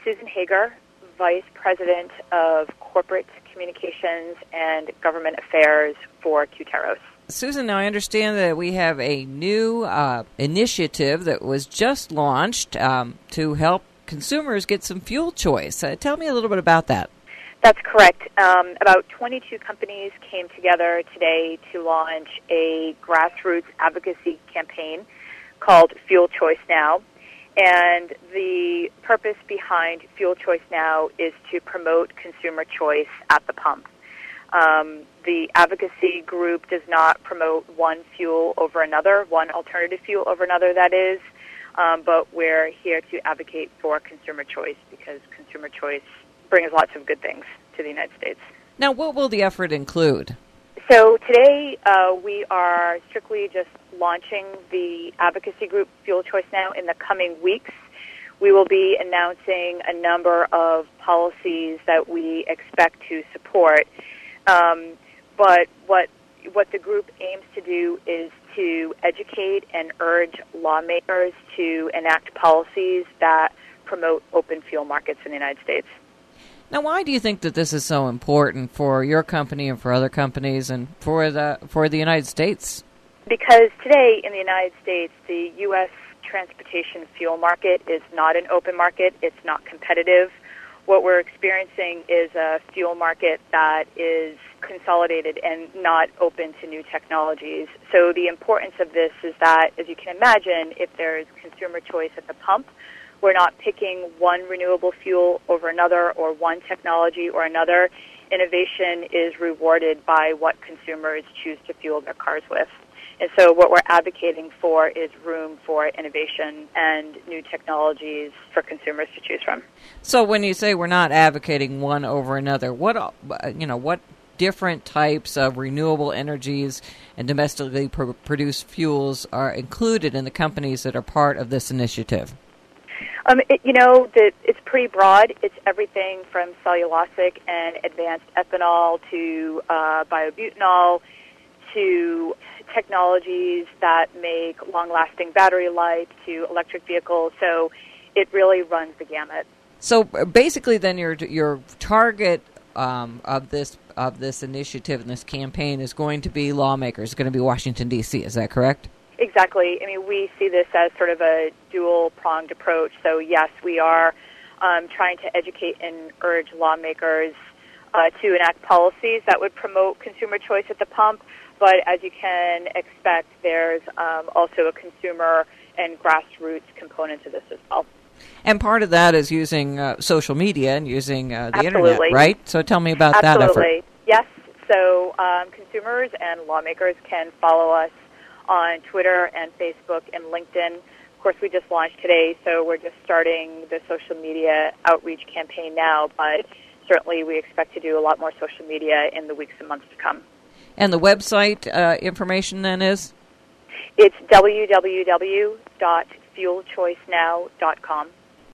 Susan Hager, Vice President of Corporate Communications and Government Affairs for Qteros. Susan, now I understand that we have a new initiative that was just launched to help consumers get some fuel choice. Tell me a little bit about that. That's correct. About 22 companies came together today to launch a grassroots advocacy campaign called Fuel Choice Now. And the purpose behind Fuel Choice Now is to promote consumer choice at the pump. The advocacy group does not promote one fuel over another, one alternative fuel over another, that is, but we're here to advocate for consumer choice because consumer choice brings lots of good things to the United States. Now, what will the effort include? So today we are strictly just launching the advocacy group Fuel Choice Now. In the coming weeks, we will be announcing a number of policies that we expect to support. But what the group aims to do is to educate and urge lawmakers to enact policies that promote open fuel markets in the United States. Now, why do you think that this is so important for your company and for other companies and for the United States? Because today in the United States, the U.S. transportation fuel market is not an open market. It's not competitive. What we're experiencing is a fuel market that is consolidated and not open to new technologies. So the importance of this is that, as you can imagine, if there's consumer choice at the pump, we're not picking one renewable fuel over another or one technology or another. Innovation is rewarded by what consumers choose to fuel their cars with. And so what we're advocating for is room for innovation and new technologies for consumers to choose from. So when you say we're not advocating one over another, what different types of renewable energies and domestically produced fuels are included in the companies that are part of this initiative? It's pretty broad. It's everything from cellulosic and advanced ethanol to biobutanol to technologies that make long-lasting battery life to electric vehicles. So it really runs the gamut. So basically, then your target of this initiative and this campaign is going to be lawmakers. It's going to be Washington, D.C. Is that correct? Exactly. I mean, we see this as sort of a dual-pronged approach. So, yes, we are trying to educate and urge lawmakers to enact policies that would promote consumer choice at the pump. But as you can expect, there's also a consumer and grassroots component to this as well. And part of that is using social media and using the Absolutely. Internet, right? So tell me about that effort. Absolutely. Yes. So consumers and lawmakers can follow us on Twitter and Facebook and LinkedIn. Of course, we just launched today, so we're just starting the social media outreach campaign now, but certainly we expect to do a lot more social media in the weeks and months to come. And the website information then is? It's www.fuelchoicenow.com.